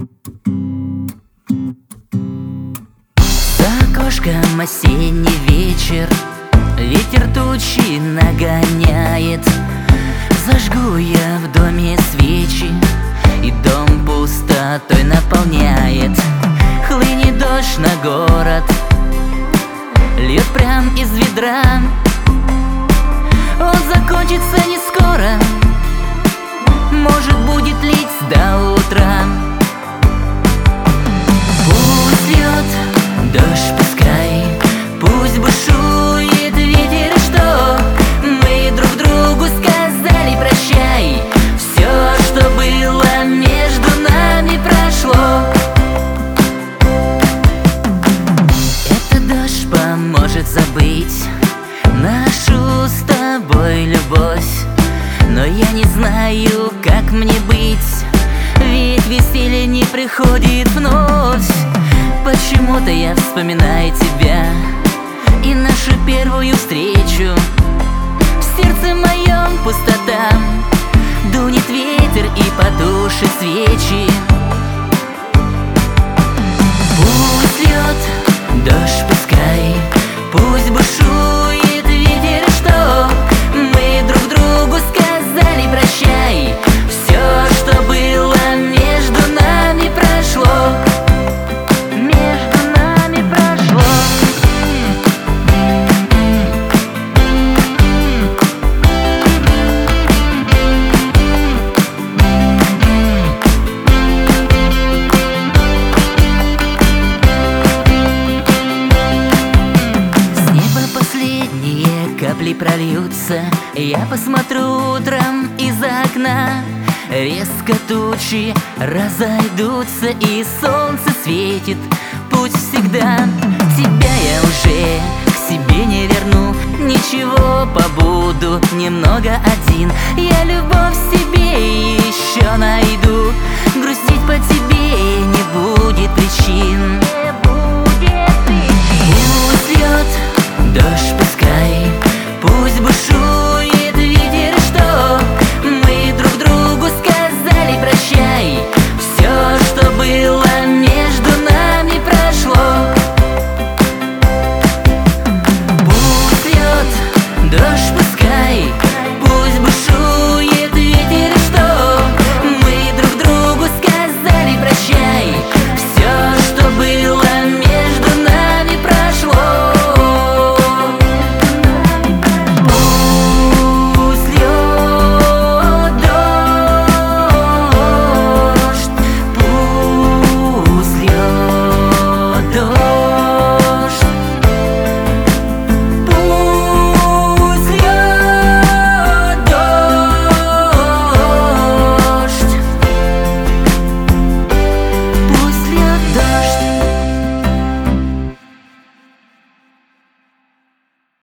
За окошком осенний вечер, ветер тучи нагоняет. Зажгу я в доме свечи, и дом пустотой наполняет. Хлынет дождь на город, льет прям из ведра. Он закончится не скоро, может будет лить до утра. Пусть льет дождь, пускай, пусть бушует ветер, и что мы друг другу сказали прощай. Все, что было между нами, прошло. Этот дождь поможет забыть нашу с тобой любовь. Но я не знаю, как мне быть, ведь веселье не приходит вновь. Почему-то я вспоминаю тебя и нашу первую встречу. В сердце моем пустота, дунет ветер и потушит свечи. Пусть льет дождь, пускай, пусть бушует ветер, и что мы друг другу сказали прощай. Все, что было между нами, прошло. Между нами прошло. С неба последние капли прольются. Я посмотрю утром из окна. Резко тучи разойдутся, и солнце светит. Пусть всегда тебя я уже к себе не верну. Ничего, побуду немного один. Я любовь в себе еще найду.